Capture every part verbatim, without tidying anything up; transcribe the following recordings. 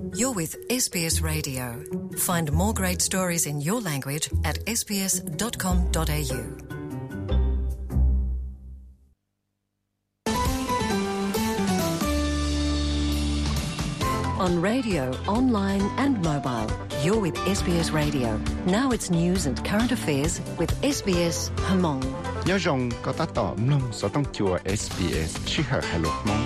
You're with ét bê ét Radio. Find more great stories in your language at s b s dot com dot a u. On radio, online and mobile, you're with ét bê ét Radio. Now it's news and current affairs with ét bê ét Hmong. Nhớ rằng có ta tỏ mông số tông chùa ét bê ét chỉ hở hà lục mông.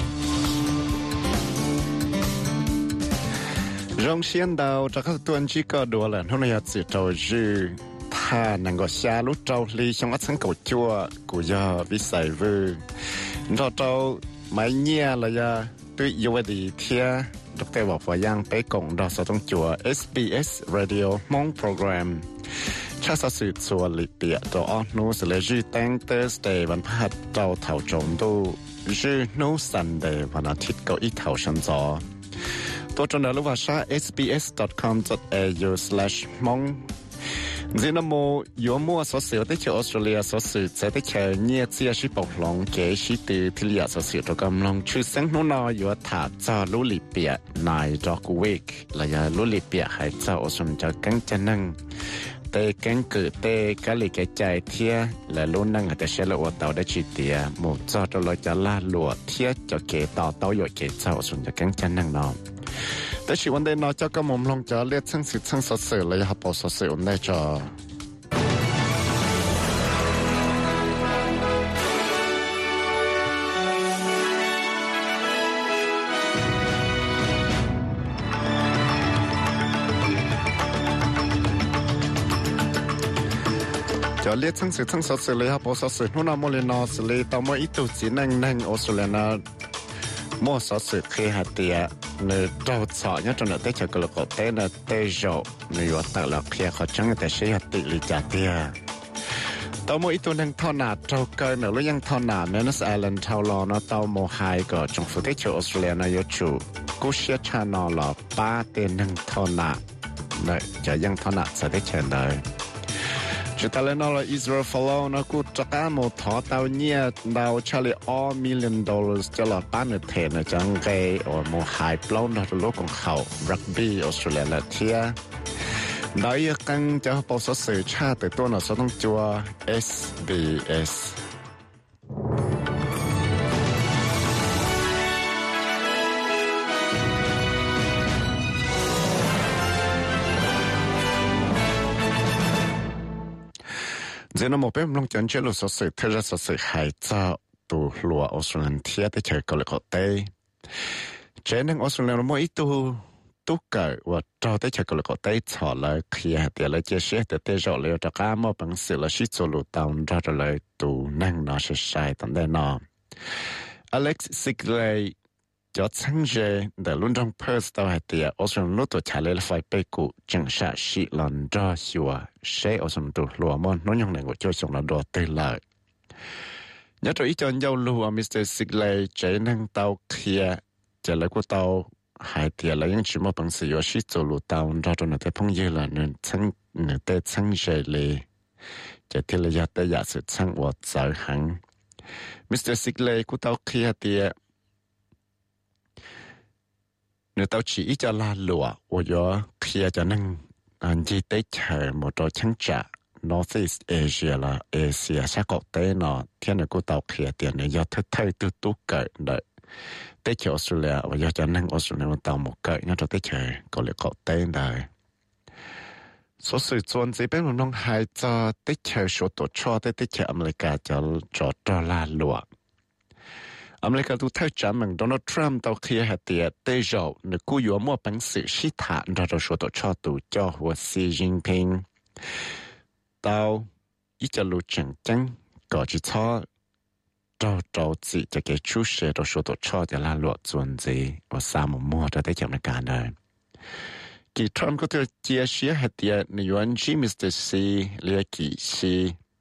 Rong xiên đầu cho các tuần chỉ có đùa là hôm nay chỉ trâu dư tha năng có xa lúc trâu ly trong ắt sáng cầu chùa của do vi sài vư. Rồi trâu máy nhia là do tự yêu đi thia đọc tê bảo và giang tế cộng đó số tông chùa ét bê ét Radio Mong Program. Cha sa sự chùa lịch địa đó nó sẽ là dư tăng Thursdayวันพฤหัสเจ้าเถาจงดูdư no Sunday วันอาทิตย์ก็อีเถาชันจอตัวจนรู้ว่าชา เอส บี เอส ดอท คอม ดอท เอ ยู สแลช มองจีนโมยัวมัวสอสื่อได้เชื่อออสเตรเลียสอสื่อจะได้เชื่อเนี่ยเสียชีปกหลงเกชิตือที่เลียสอสื่อตัวกำลังชื่อเสียงนู้นอยู่ถาจาลุลิเปียนายดอกเวกและยาลุลิเปียให้เจ้าอสมจะกังจะนั่งเตกังเกิดเตกะลิกใจเทียและลุ้นนั่งแต่เชลอวดเต่าได้ชีเตียหมู่เจ้าตัวลอยจะล่าหลวดเทียจะเกต่อเต่าอยู่เกเจ้าอสมจะกังจะนั่งนอนแต่ชีวันเดนนอเจ้าก็มุมลงจะเลียดทั้งสิทั้งสดสื่อเลยครับปอสดสื่อได้จอจะเลียดทั้งสิทั้งสดสื่อเลยครับปอสดสื่อนู่นน่ะโมเลนอสเลยต่อมาอีตุจีนั่งนั่งออสเตรเลียนะโมสดสื่อเคหะเตียเนื้อดาวสอยเนี่ยจนเด็กจะกลัวก็เต้นเตะโจเนื้อตลกเพียเขาจังแต่เสียติลิจ่าเตียต่อมาอีตัวนึงท่อนาเจ้าเกินหรือยังท่อนาเมนัสไอแลนด์เท่ารอนะต่อมาไฮก็จงฝึกที่เจ้าออสเตรเลียนะยชูกูเชียชานอลป้าเต้นนึงท่อนาเนี่ยจะยังท่อนาจะได้เชิญเลยจุดตะเลนอลอิสราเอลฟอลล์นะกูจะการหมดทอดาวเนี่ยดาวเฉลี่ยอ้อมิลลิอนดอลลาร์จะหลอดป้านเทนจังเกย์โอ้โมไฮปล้นในโลกของเขารักบี้ออสเตรเลียและเทียได้ยังจะพอสื่อชาติตัวหน้าสต้องจัว เอส บี เอสเจนโมเป็นลงจันเชลุสสื่อเทระสสื่อหายเจ้าตัวหลัวออสเตรเลียเทียได้เจอกันเลยก็เต้เจนังออสเตรเลียโมอีตัวตุกเกิดว่าเราได้เจอกันเลยก็เต้ชอเลยเคลียร์เดี๋ยวเลยเจเชแต่เตจอเลยจะก้ามบังสื่อละชิจูลูตาวน์เราเลยตัวนั่งนอชใช้ตั้งแต่นออเล็กซ์ซิกเลยจะทั้งเจเดลุนจงเพิร์สตัวเดียออสเตรเลียรู้ตัวชาเลลไฟไปกูจังชาชิลันดาชัวเชออสมตัวหลัวมันน้องยังหนึ่งก็ช่วยส่งเราดูเตเลยยัดตัวอีจอนยาวลัวมิสเตอร์ซิกเลยเจนั่งเตาเคลียจะเลยกูเตาหายเดียแล้วยังชิมบังสื่อชิจูลูตาวน์เราตัวนั้นแต่พงเยละนึงทั้งนึงแต่ทั้งเจเลยจะที่ระยะแต่อยากสุดทั้งวัดสายหังมิสเตอร์ซิกเลยกูเตาเคลียเดียเนื้อเต้าชีจะลาหลัวว่าย่อเคลียจะนั่งอันที่ได้เชิญหมดตัวชั้นจ่า North East Asia ละเอเชียชาเกาะเต้นอที่นั่นกูเต้าเคลียเตียนเนี่ยย่อเท่าเท่าตุ๊ตุ๊เกิดได้ได้เชิญออสเตรเลียว่าย่อจะนั่งออสเตรเลียมันเต้าหมดเกิดงั้นเราได้เชิญก็เลยเกาะเต้นได้ส่วนสื่อส่วนที่เป็นมันต้องหายจะได้เชิญชัวตัวชอได้ได้เชิญอเมริกาจะจอดรอลาหลัวอเมริกาดูเท่าจำเหมือนโดนัลด์ทรัมป์ตัวเคลียร์เตียเตจอนึกกูอยู่มั่วปังสื่อชิถาเราจะชัวตัวชอตัวเจ้าหัวซีจินพิงตัวอีจะรู้จังจังก็จะชอเราเราจีจะเกิดชูเชเราชัวตัวชอจะลาหลวดส่วนจีว่าสามมั่วจะได้จำในการเลยกี่ทรัมป์ก็ตัวเจียเชียเตียในวันที่มิสเตอร์ซีเรียกกี่ซี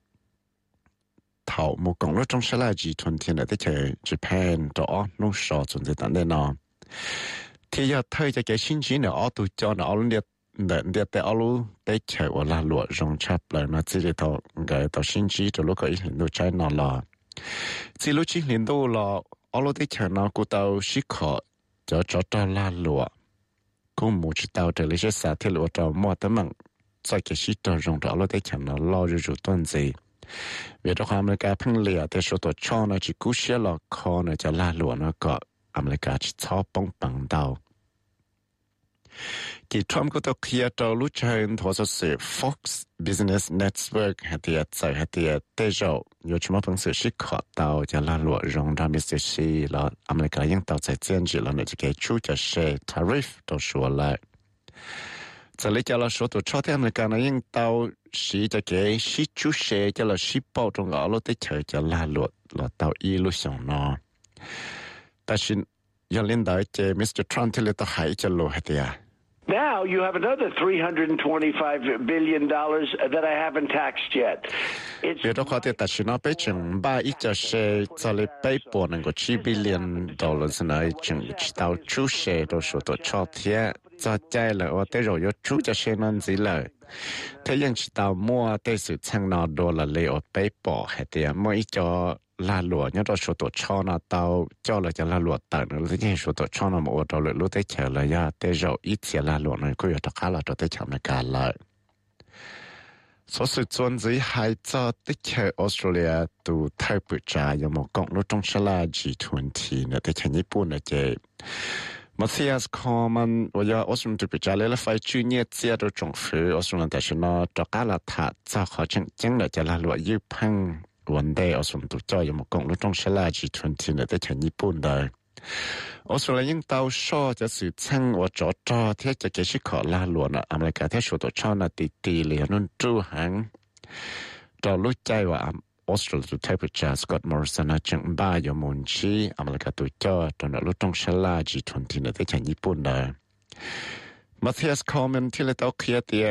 头冇講咗中世來集團天嚟的佢 Japan 到哦弄少存在等等咯。ที่อยากเธอจะแก่ชิ้นชิ้นเนี่ยอ๋อตัวจอเนี่ยอ๋อเดียเดียเดียแต่อ๋อรู้ได้เฉยว่าลาหลวงจงชับเลยนะที่จะตัวไงตัวชิ้นชิ้นตัวลูกก็อีกเห็นดูใช้นอนละที่ลูกชิ้นเห็นดูละอ๋อรู้ได้เฉยนะกูตัวชิคอจะจะตัวลาหลวง cũng muốn chỉ tao trở lại cái xã thì lúa trâu mua tấm bằng在给西多用着了，得看到老日主段子。为了他们个朋友，得说到厂呢，去古些了，可能就拉路那个，他们个去草帮帮到。其他们个都开到路上，或者是 Fox Business Network， 还得在还得得着，有什么朋友是看到就拉路，让他们是是了，他们个引导在兼职了，那就给出就是 tariff 都说了。这里叫了说到朝天的干呢，引导是这个是主些叫了是包装个了的车叫拉落落到一路上呢，但是要领导这 Mister Trump 这里都还叫落还的呀。 Now you have another three hundred twenty-five billion dollars that I haven't taxed yet. 别的话的，但是呢，北京把一家是这里北部能够七 billion dollars 呢，已经知道主些都说到朝天。在在了，我得肉有煮着些能子了。他ยัง知道摸ได้สื่อช่างนอโดละเลยไปปอให้เดีย摸一จอลาหลวเนี่ยเรา说到超那到叫了就ลาหลว等了，这件说到超那么我到了路得吃了呀，得肉一天ลาหลว呢，ก็有得卡了就得吃那个了。所以专职还在得吃澳大利亚都太不差，有冇讲路中是啦 G twenty 呢？得吃日本呢这。Matthias Coleman 我要我说对比较来了，非去年接到政府，我说但是呢，这个了他早好像真了，就来落一碰问题，我说都叫有冇讲了，中是垃圾团体呢，在全日本的。我说了，应到说就是趁我找找，他就继续考拉落呢，阿们个他说到超那滴滴了，nun主行，到路在话。Australia temperature Scott Morrison นะจังบ้าอยู่มุนชีอเมริกาตัวจ่อตอนนั้นรถต้องฉลาด G twenty เนี่ยได้จากญี่ปุ่นเลย Matthias Coleman ที่เราต้องเคลียร์เตีย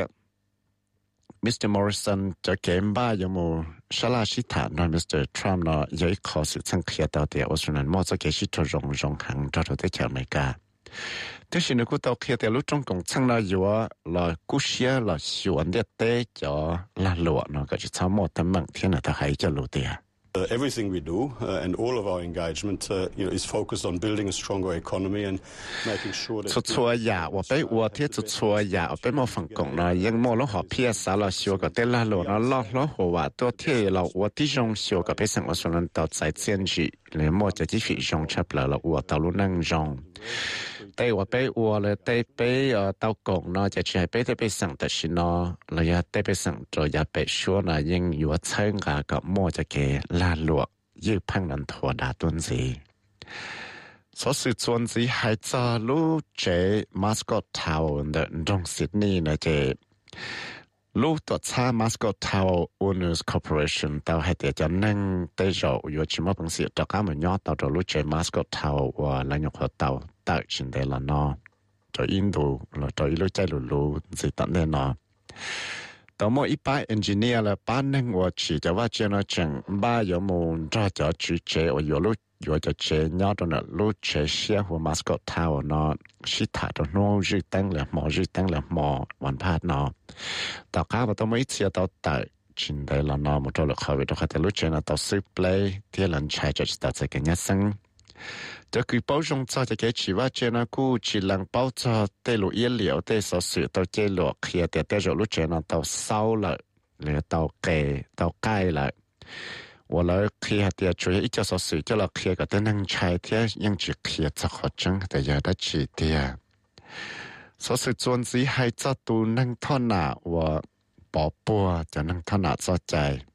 Mister Morrison จะเกมบ้าอยู่มุฉลาดชิตานะ Mister Trump นะยังขอสื่อทั้งเคลียร์ตัวเตีย Australia มั่วจะเกชิตรงรงหังจอดได้จากอเมริกาแต่สิ่งที่กูต้องเคลียร์เตียรู้จงกงทั้งนั้นอยู่ว่าเรากู้เสียเราชวนเด็ดเตะจ่อลาหลวงก็จะทำหมดทั้งมั่งที่นั่นถ้าใครจะรู้เตีย Uh, everything we do uh, and all of our engagement uh, you know, is focused on building a stronger economy and making sure that... 出错呀，我被我贴出错呀，我被冇成功了，因冇了好偏少了，小个得拉路了，拉了好话多贴了，我的用小个被生活说能到在坚持，连冇就继续用出来了，我道路能用。แต่ว่าไปอัวเลยแต่ไปเอ่อเตากงเนาะจะใช้ไปแต่ไปสั่งแต่ชิเนาะแล้วอย่าแต่ไปสั่งตัวอย่าไปชัวนะยังอยู่ว่าเชิงกากับมั่วจะเกลาหลวกยืพังนันถั่วดาตุนสี所以专辑还在录这 Mascot Town 的中悉尼呢这录到差 Mascot Town Owners Corporation 到还得叫能得着有什么东西到他们要到这录这 Mascot Town 我来用好到到现在了呢在印度了在一路在路路是等的呢到末一般 engineer 了班能我去就ว่า这呢整把有冇这叫去这我有路有就这鸟的呢路这些和 Mascot Town 呢是他的诺日登了毛日登了毛วันพาดเนาะ到ข้าวต้องไม่เสีย到到现在了呢冇做了考虑到他路这呢到水 play ที่หลังใช้จะ到这个日生จะคือ包容在这个ชีว่าเจนะกูชีหลัง包在ได้路一了ได้所สื่อ到这路เคลียแต่ได้路เจนะ到烧了แล้ว到แก่到ใกล้了我来เคลียแต่主要一叫所สื่อจะเราเคลียก็ได้นั่งใช้ที่ยังจะเคลียจะขอจังแต่อย่าได้จีเดีย所สื่อจวนสีให้จะตูนั่งท่อหนาว่าปอปัวจะนั่งท่อหนาจะใจ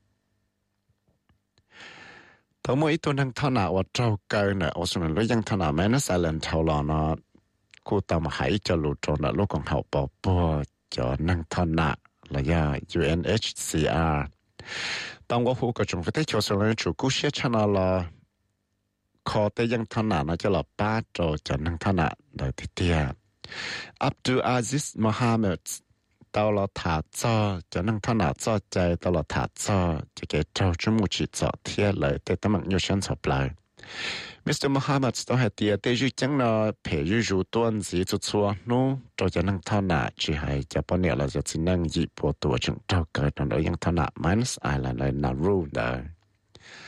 ทั้งหมดอีตัวนั่งท่านาว่าเจ้าเกินเนี่ยโอ้ส่วนเรายังท่านาแม้นั่นสายเลนเท่าเราเนาะกูตามหายจะรู้จนลูกของเขาปอปัวจะนั่งท่านาระยะ U N H C R 当我ผู้กจงไปที่ชส่วนเราจูกู้เชี่ยชนะละขอแต่ยังท่านานะจะละป้าโจจะนั่งท่านาโดยที่เดียอับดุลอาซิสมุฮัมมัด到了他早就能他那早在到了他早这个朝中木去早天来对他们有选择不来 Mister Muhammad 都还第对于讲了培育入段子就错喏就就能他那只还就半年了就只能一波多种到个等到用他那 minus island 来纳入的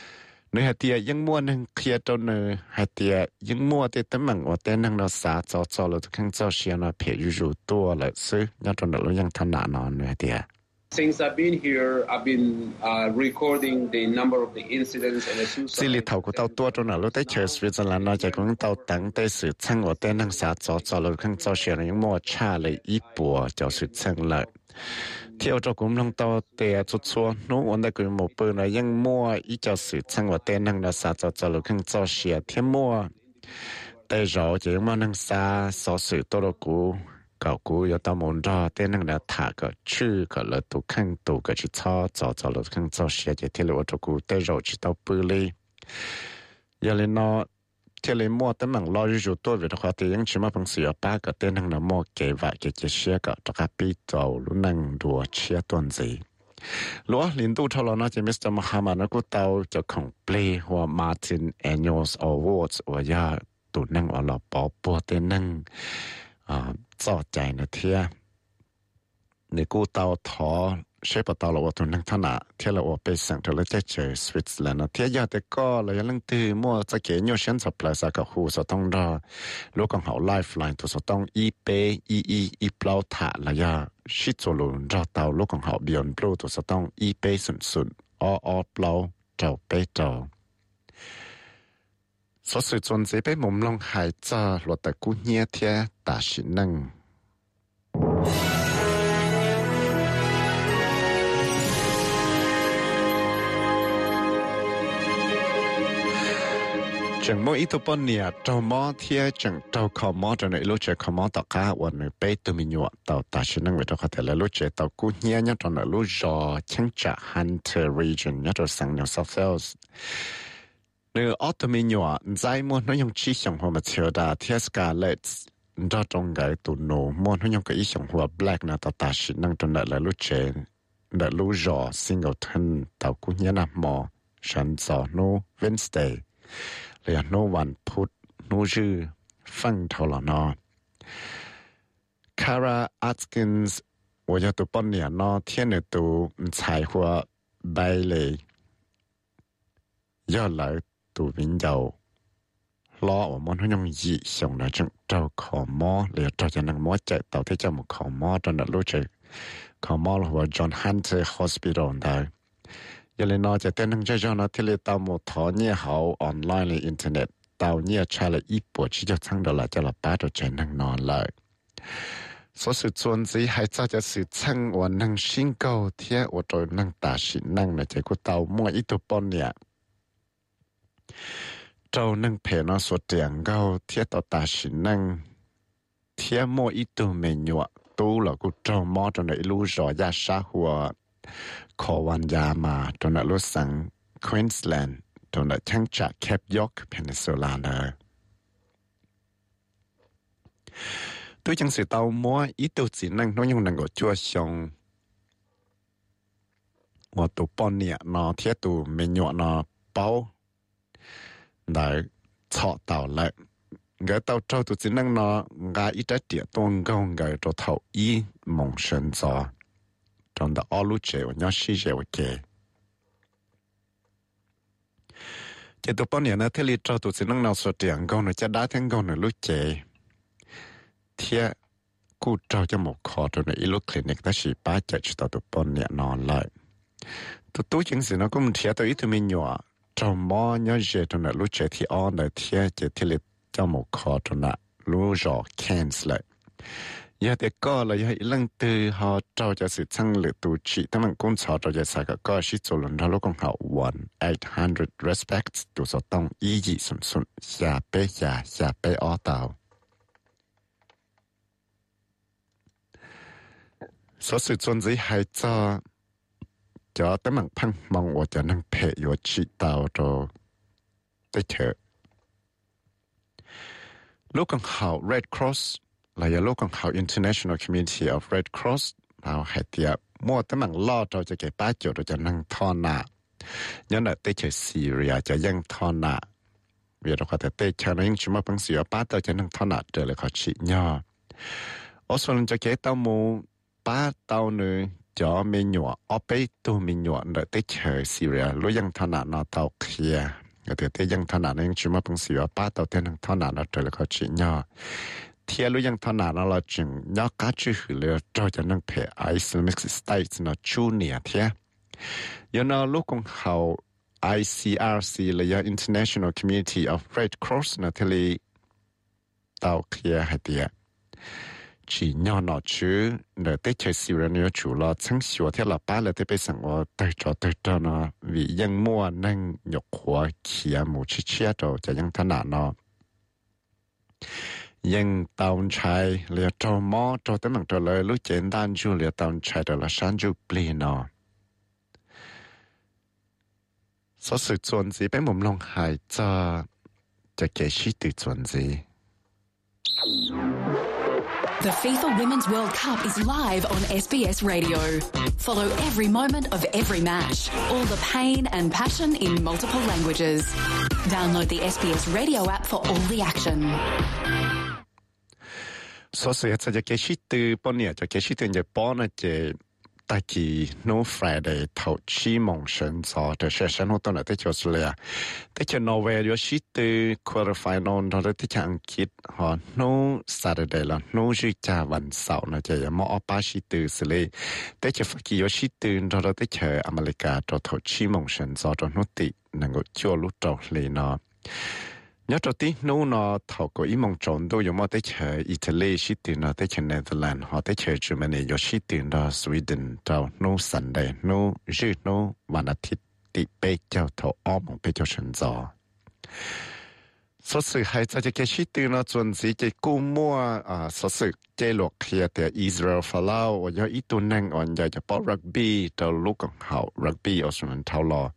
nơi hạt tiệtยังมัวนึงเคลียร์ตัวเนอหาเตียยังมัวเตตั้งมั่งว่าเต้นั่งเราสาจอจอเราทุกครั้งเจ้าเชียร์เราเพียอยู่ตัวเลยซื้อยอดตัวเรายังถนัดนอนเลยเตีย Since I've been here, I've been uh, recording the number of the incidents and the suicides. สิริเท่ากูเต้าตัวตัวนั้นเราได้เชิญสวิตเซอร์แลนด์เราจะคงเต้าตั้งได้สื่อช่างว่าเต้นั่งสาจอจอเราทุกครั้งเจ้าเชียร์ยังมัวชาเลยอีปัวเจ้าสื่อช่างเลยเที่ยวจะกุมลงตัวเตะจุดชัวนู้วันได้กุมหมดปืนเลยยังมัวอีเจ้าสื่อช่างว่าเต้นั่งเราสาจอจอเราทุกครั้งเจ้าเชียร์เที่ยวมัวแต่เราจะยังมัวนั่งสาสอสื่อตัวเรากูเก่ากู要到门着แต่นั่งแล้วถากก็ชื่อก็เลยตุขังตุก็ชิชอจอจอเลยขังจอเสียจะที่เราตัวกูแต่เราชิ到ปืเลยอย่าเลยนอที่เลยมัวแต่มันรออยู่ตัวเวลาเขาแต่ยังชิมาพังเสียป้าก็แต่นั่งแล้วมัวเก็บว่าเก็บเสียก็ตะกับปีจอลุ้นนั่งดัวเชียตัวนี้ลัวลินดูทอลน่าจะมิสเตอร์มหามานะกูเตาจะของเพลย์หัวมาร์ตินแอนนิวส์อวอร์ดว่ายาตุนั่งอลปอปัวแต่นั่งอ่าจอใจนะเทียในกูเตาทอใช้ปะเตาเราว่าตัวนั่งท่านาเทียเราว่าไปสั่งเธอแล้วจะเจอสวิตเซอร์แลนด์นะเทียยาแต่ก็เรายังลังตื่นมั่วจะเกี่ยวเช่นสับปลายสักกับหูสต้องรอลูกของเขาไลฟ์ไลน์ตัวสต้องอีเปอีอีอีเปล่าถาระยะชิดโซลูนรอเตาลูกของเขาบิยอนบลูตัวสต้องอีเปสุนสุนอออเปล่าเจ้าเปเจ้า所以总之被朦胧孩子落得姑娘天大是能。整么一头半年，周末天整周考么着呢？路车考么到家，我呢背都没有到大是能为到他的路车到姑娘呢，着呢路上清查 Hunter Region 呢，着上了 South Wales。Nếu ở tầm mình nhỏ, giải muốn nó dùng chỉ xong hoa mà chiều đà thiết Scarlett đó trong cái tụ nổ muốn nó dùng cái ý xong hoa Black là tạo ta sĩ năng trong đợt là lúc chế đợt lúc rõ Singleton tạo cũng nhớ nằm mò sẵn gió nô Wednesday là nôวันพุธนูจื้อฟังเท่าละนอ Kara Atkins 我要读半年呢天的读才华白嘞要来ตัววิญญาณล้อว่ามันต้องยังยีส่งนะจังเจ้าขอมอหรือเจ้าจะนั่งมอใจต่อที่เจ้ามุขอมอตอนนั้นรู้จักขอมอหรือว่า John Hunter Hospital ได้ยังเลยนอจะเต้นนั่งใจเจ้านะที่เลยตามมุทอเนี่ยเขาออนไลน์ในอินเทอร์เน็ตตาวเนี่ยใช้เลยอีปวดที่จะทั้งเดลาจะละป้าตัวใจนั่งนอนเลย所以总之还早就是趁我能新高天我都能打醒能了结果到末一度半年เจ้านั่งเพนอสวดเตียงเก้าเทียต่อตาชินั่งเทียโมอีตูเมญัวตู้หลอกูเจ้ามอจนได้รู้จอยาชาหัวขอวันยามาจนได้รู้สังควีนส์แลนด์จนได้ทั้งจากแคปยอร์กเพนินซูลาเนอร์ตัวจังสิเตามัวอีตูจีนั่งน้องยังนั่งก็จัวชงว่าตัวปอนเนี่ยนอเทียตูเมญัวนอเป้าได้ชอเต่าเลยเกเต่าเจ้าตัวจีนั่งนอกาอีแต่เดียตัวงงเกตัวเท่าอีมงเชิญจอจนได้อาลูเจวันยอชีเจวเกเจตัวปนเนี่ยนะเทลีเจ้าตัวจีนั่งนอสวดเตียงกงเนี่ยจะได้ทั้งกงเนี่ยลูเจเทียกูเจ้าจะหมกคอตัวในอีลูคลินิกแต่สีป้าจะจุดตัวปนเนี่ยนอนเลยตัวตู้จังสินะก็มันเทียตัวอีตัวมีหนัวเจ้ามอญาเจตนะรู้เจที่อ่อนเลยเทียเจที่เล็เจ้าหมกคอตนะรู้จอแคนส์เลยยาเด็กก็เลยให้ลังตือหอเจ้าจะสิช่างหรือตูชีถ้ามันกุ้งชอเจ้าจะใส่ก็ก็ชิจุลันทะลุของเขาวันแปดร้อย respects ตัวสต้องอีจีสุนสุนอย่าไปอย่าอย่าไปอ้อเต่า所以总之还在就等มันพังมองว่าจะนั่งเพยอยู่ชิดาวโตได้เถอะลูกของเขา Red Cross และยาลูกของเขา International Community of Red Cross เราให้เตียมั่วแต่มันล่อเราจะเก็บป้าจุดเราจะนั่งทอนาย้อนแต่เฉยซีเรียจะยังทอนาเวลาเขาแต่เตะชายังชิมาพังเสียป้าเราจะนั่งทอนาเจอเลยเขาชิย่ออส่วนจะเก็บเต้ามูป้าเต้าเนื้อจ cho mình nhọ ở bên tu mình nhọ đợi tới chờ Syria lúcยังthọ nạn nó tàu kia cái thứ tớiยังthọ nạn nóยังchỉ mà bằng Syria ba tàu tên thọ nạn nó trở lại có chuyện nhỏ thì lúcยังthọ nạn nó là chừng nhỏ cá chữ lừa cho cho năng thể Islamic State nó chu nè thế do nó lúc con hậu I C R C là International Community of Red Cross nó thì tàu kia hay tiệt chỉ nhỏ nọ chứ để tới chơi Syria nữa chủ là chẳng xua theo là ba là tới bây giờ我tới cho tới cho nó vìยังmua năng nhục hóa kia một chiếc chiếc rồiจะยังถนัดเนาะยังตาวใช้เรียกมอตัวตั้งแต่เลยรู้เจนด้านจูเรียกตาวใช้แต่ละชั้นจูเปลี่ยนเนาะ所以专辑俾我们弄係就就繼續對專輯。 The FIFA Women's World Cup is live on S B S Radio. Follow every moment of every match, all the pain and passion in multiple languages. Download the S B S Radio app for all the action. 所以就就繼續對半年就繼續對就半呢就。大幾 no Friday 頭期夢神座的學生活動呢，就是咧，但係挪威有時對 quarterfinal 嗰啲啲安吉嚇 no Saturday 啦 no 日加晚上呢就有冇阿巴西對是咧，但係發覺有時對嗰啲啲係 America 做頭期夢神座嘅嗰啲能夠做錄到嚟呢。nhớ cho tí nô nó thầu có ý mong chọn đâu giống mà tới chơi Italy xí tiền nó tới chơi Netherlands họ tới chơi Germany có xí tiền đó Sweden đâu nô Sunday nô rư nôวันอาทิตย์ติเป้เจ้าถออ้อมของเป้เจ้าฉันจอสดสื่อให้จะจะแค่xí tiền nó chuẩn gìจะกู้มั่วอ่าสดสื่อเจหลอกเคลียร์แต่อิสราเอลฟาลาวว่าอีตัวนั่งอ่อนใหญ่จะป้อรักบี้ตัวลูกของเขารักบี้เอาส่วนเท่าลอ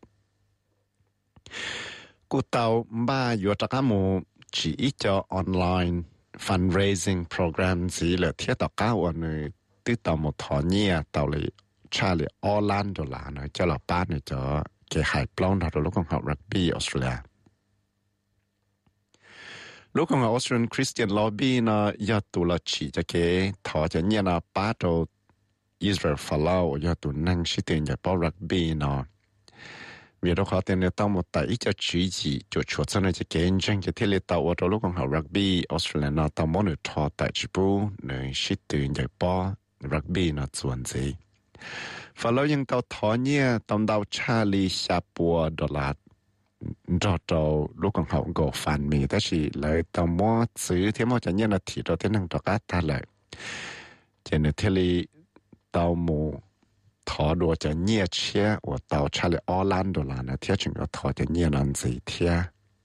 กูเตาบ้าอยู่ตะก้ามูจีอีจอ online fundraising program สิเลยเทียต่อก้าวอันนึงตื้อต่อหมดถอนเนี่ยเตาเลยชาเลยออลันดอลลาร์นะจะหลับบ้านเนี่ยจะเกี่ยหายปล้องเราลูกของเขารักบี้ออสเตรเลียลูกของเขาออสเตรเลียนคริสเตียนล็อบบี้นะยอดตัวละจีจะเกี่ยถอจะเนี่ยนะป้าตัวอิสราเอลฟาลาวยอดตัวนั่งชิดเตียนจะป้อรักบี้นะvì đó họ tên là tao một tại cho chữ gì cho chuột cho nên chỉ kiến tranh cho thế là tao ở đó lúc còn học rugby Australia nó tao muốn được thọ tại chữ bù nơi shit từ nhảy bò rugby nó chuẩn gì và lâu nhưng tao thọ nhia tao đào Charlie Shapua đó là đó tao lúc còn học go fan mi đó chỉ lại tao muốn xử thế mà chẳng như là thì đó thế năng đó cả ta lại cho nên thế là tao muốn thọ đồจะเนี่ยเชี่ยว่าเตาชาเลออลันดอลานะเที่ยจึงก็ถอจะเนี่ยนั่นสิเที่ย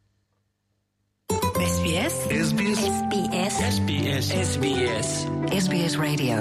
S B S S B S S B S S B S S B S S B S Radio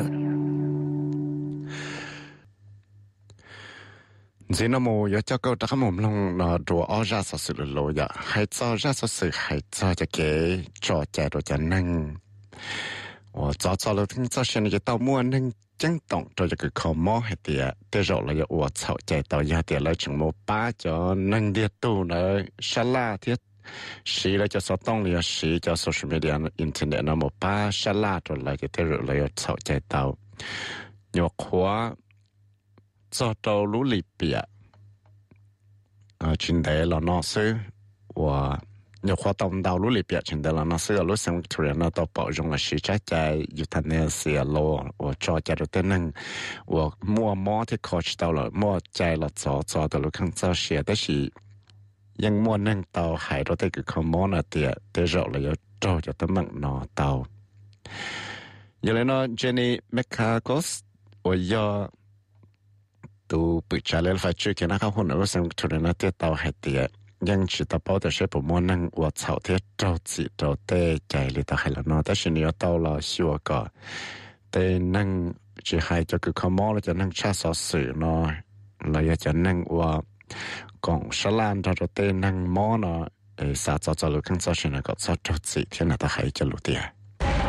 จีนโมยจะก็ตะขมุมลงนอตัวออราสสุดโลยะให้จอราสสุดให้จอจะเก๋จอใจตัวจะนั่งว่าจอจอเราถึงจอเช่นจะเต้าม้วนนั่ง真懂这个科目还得得着了要我操在到一点了成么八叫能的都呢沙拉的谁了就说懂了谁叫 social media internet 那么八沙拉着了就得着了要操在到要花做到努力别啊真的了那是我有活动道路里边，现在了那是路上突然那到保重了，是在在有他那些路，我找家的等能，我摸摸的考虑到了，摸在了找找到了看找些，但是ยัง摸能到海到这个看摸那点，得绕了要找着他们拿到。原来呢 ，Jenny McCargos， 我要都不查了，发觉给那个混路上突然那点到海点。ยังชิดตาเป้าแต่ใช้ผมว่านั่งวัดเสาเทียเจ้าจีเจ้าเต้ใจเลยตาให้ละเนาะแต่ฉันเนี่ยเต้าเราชัวก็แต่นั่งจะให้จะคือขโมยแล้วจะนั่งชาสอสื่อเนาะเราอยากจะนั่งว่ากองสลานเราเต้นั่งมอเนาะเออสาจอจอลุขังจอฉันก็จอเจ้าจีที่น่าตาให้จะรู้เดีย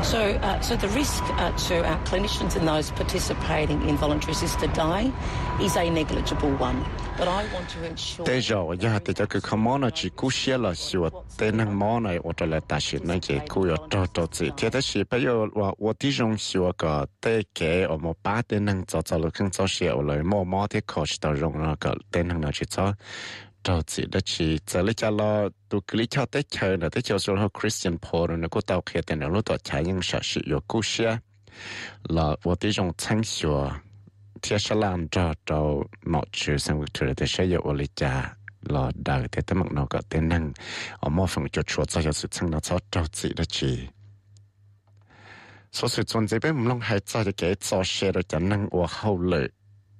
So, uh, so the risk uh, to our clinicians and those participating in voluntary assisted dying is a negligible one. But I want to ensure. Thế rồi, giờ thì cho cái common là chỉ cú xia là xua tên năng món này, hoặc là ta chỉ nói cái cú ở trâu trâu gì. Thế đó là bây giờ, tôi tôi đi trong xua cái tên cái ở một ba tên năng cho cho lúc không cho xia ở lại mua mua thì khó chỉ tao dùng nó cái tên năng nó chỉ cho trâu gì đó chỉ giờ lấy cho lo tôi cứ lấy cho tới chơi là tới chơi số họ Christian Paul nó có tao kia tên nó lúc tao chạy những sự sự ở cú xia là tôi đi trong sáng xua thiết sẽ làm cho cho mọi chuyện sang việc thực tế sẽ有我理解了大概他们那个电能我们分就说这就是成了做着急的事所以从这边我们还在给做些的就能我后来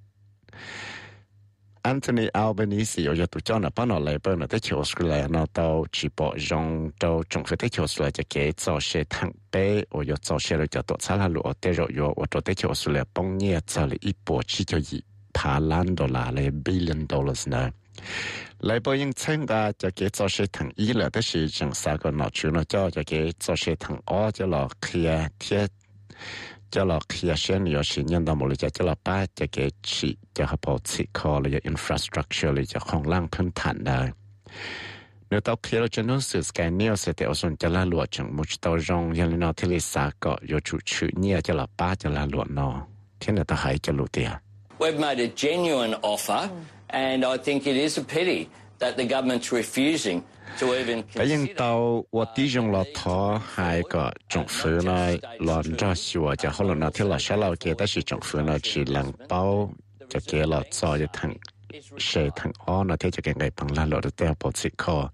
Anthony Albanese 有一度叫那帮我来帮那在球出来那到直播用到政府在球出来就给做些摊杯我要做些的就多差了路在肉有我做在球出来帮你做了一波只就一爬烂多啦来 billion dollars 呢来帮人参加就给做些摊一了但是正三个脑区呢叫就给做些摊二就老开贴cho là khi xem nhiều sự nhân đạo một lý cho là ba cho cái chỉ cho hợp bảo trị kho là infrastructure là cho không lang phân thản đời nếu tao khi là cho nó sự cái nhiều sẽ theo xuân cho là lụa chẳng một tao rong yang nó thì là sao có有chủ chữ nhiều cho là ba cho là lụa nó thế là tao hay cho lụa tiền. We've made a genuine offer and I think it is a pity that the government's refusing cái những tàu và tí dùng là thọ hai cái政府này làm ra xíu cho họ là thì là sao là cái đó là政府này chỉ làm bao cho cái là cho cái thằng sẽ thằng ở nó thì cho cái ngày bằng là lo được theo bảo trị kho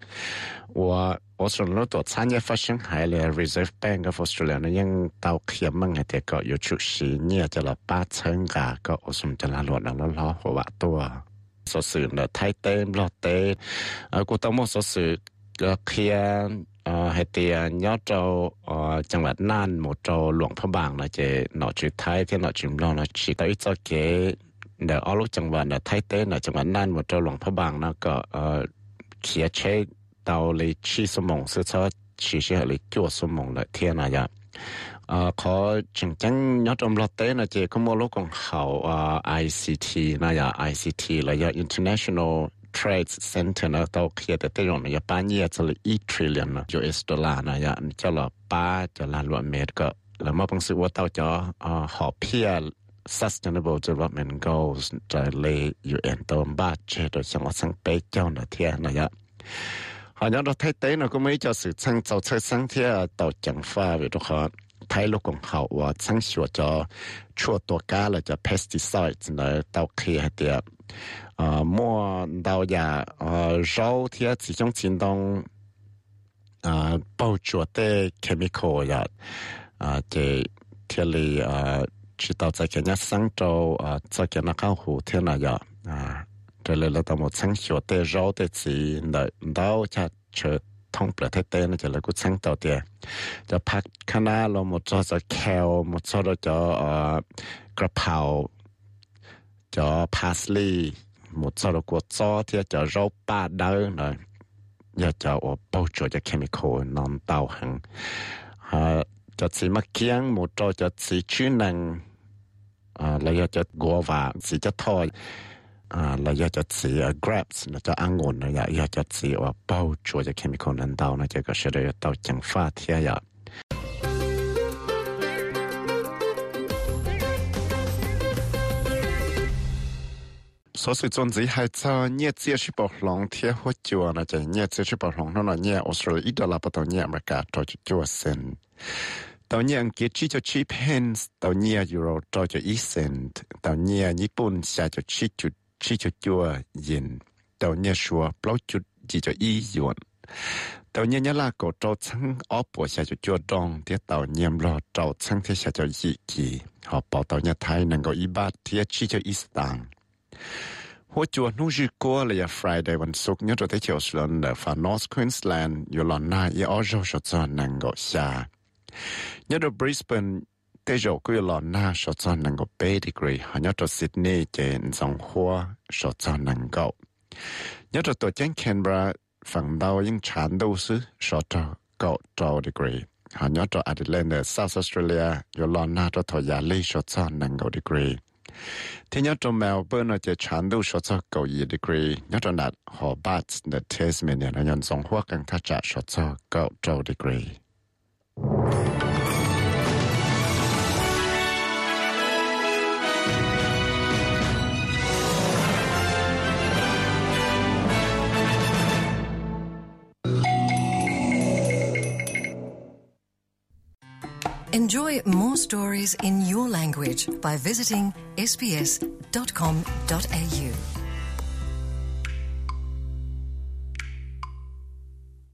và ở trong đó tổ chức phát sinh hay là Reserve Bank of Australia nó những tàu kia mang cái có有出席nhiều cho là ba千个个ở trong cho là lo nó lo hoa tua số sự là thay tên lo tên ở của tao một số sự kia hay tiền nhớ choจังหวัดน่านหมดchoหลวงพระบางนะเจหน่อจุดท้ายที่หน่อจุ่มลองนะชีตัวอีเจ้าเก๋เดี๋ยวเอาลูกจังหวัดนะไทยเต้นะจังหวัดน่านหมดchoหลวงพระบางนะก็เขียเช่เตาเลยชีสมองซื้อซะชีเชื่อเลยจั่วสมองเลยเทียนะยะขอจังจังยอดอมลอเต้นะเจก็มโลกของเขา ไอ ซี ที นะยะ ไอ ซี ที แล้วยะ International Trade Center นะตาวเขียแต่แต่อย่างนี้ป้าเนี่ยจะเลยอีทริลเลียนนะ ยู เอส ดอลลาร์นะอย่างนี้จะละป้าจะล้านล้านเมตรก็แล้วมาบังสึกว่าตาวจะหอบเพีย Sustainable Development Goals จะเลย ยู เอ็น ตัวบ้าเจโดยจังหวัดสังเปเจ้านะเทียนะอย่างหากเราไทยเต้นะก็ไม่จะสื่อช่างเจ้าเชิดสังเทียต่อจังฟ้าไปทุกคนไทยลูกของเขาว่าช่างชัวจะชั่วตัวกาเลยจะ pesticides นะตาวเขียเดีย呃，莫到呀，呃，肉贴其中其中，呃，包着的 chemical 呀，啊，这贴里呃，知道在给人上周啊，在给那个湖天那呀，啊，这里了到么成学的肉的是那到จะเชิดท่องประเทศเต้นจะเลยกูช่างต่อเดียจะพักคณะเราหมดจะจะแคลหมดจะจะเอ่อกระเพราจะพาสลีmột số của cho thì cho rau ba đỡ này giờ cho ở bao cho cho chemical non tàu hàng à cho chỉ mắc kiêng một cho cho chỉ chuyên năng à là giờ cho guava chỉ cho thôi à là giờ cho chỉ grapes là cho ăn ngon này giờ cho chỉ ở bao cho cho chemical non tàu này cho cái sự đấy tàu chẳng pha thế ya所以总之还在业界是不long贴或久那就业界是不 long 那那业我说一到了不到业美国到就做sen到业给只就七 pence 到业 euro 到就一 cent 到业日本下就七就七就做yen 到业说不就只就一元到业呢啦个到称二波下就做当跌到业了到称贴下就一几好报到业台能够一百贴七就一当หัวจวนนู้จีกัวเลยอะ Friday วันศุกร์เนี่ยเราได้เที่ยวสวนเดฟา North Queensland อยู่หลอนหน้าอีออโจชดจอนนังก็ชาเนี่ยเรา Brisbane ได้จบก็อยู่หลอนหน้าชดจอนนังก็ Bay Degree หันเนี่ยเรา Sydney เจนสองหัวชดจอนนังก็เนี่ยเราตัวเจ้ง Canberra ฝั่งดาวยิ่งชานดูซึชดจอนก็ two degree họ nhớ cho Adelaide South Australia yo lo na cho thọ ya li cho cho năng cầu degree thì nhớ cho Melbourne nó chỉ chán đủ cho cho cầu y degree nhớ cho nạt họ bắt the Tasmania nó nhận xong hoa càng thắt chặt cho cho cầu trâu degree. Enjoy more stories in your language by visiting s b s dot com dot a u.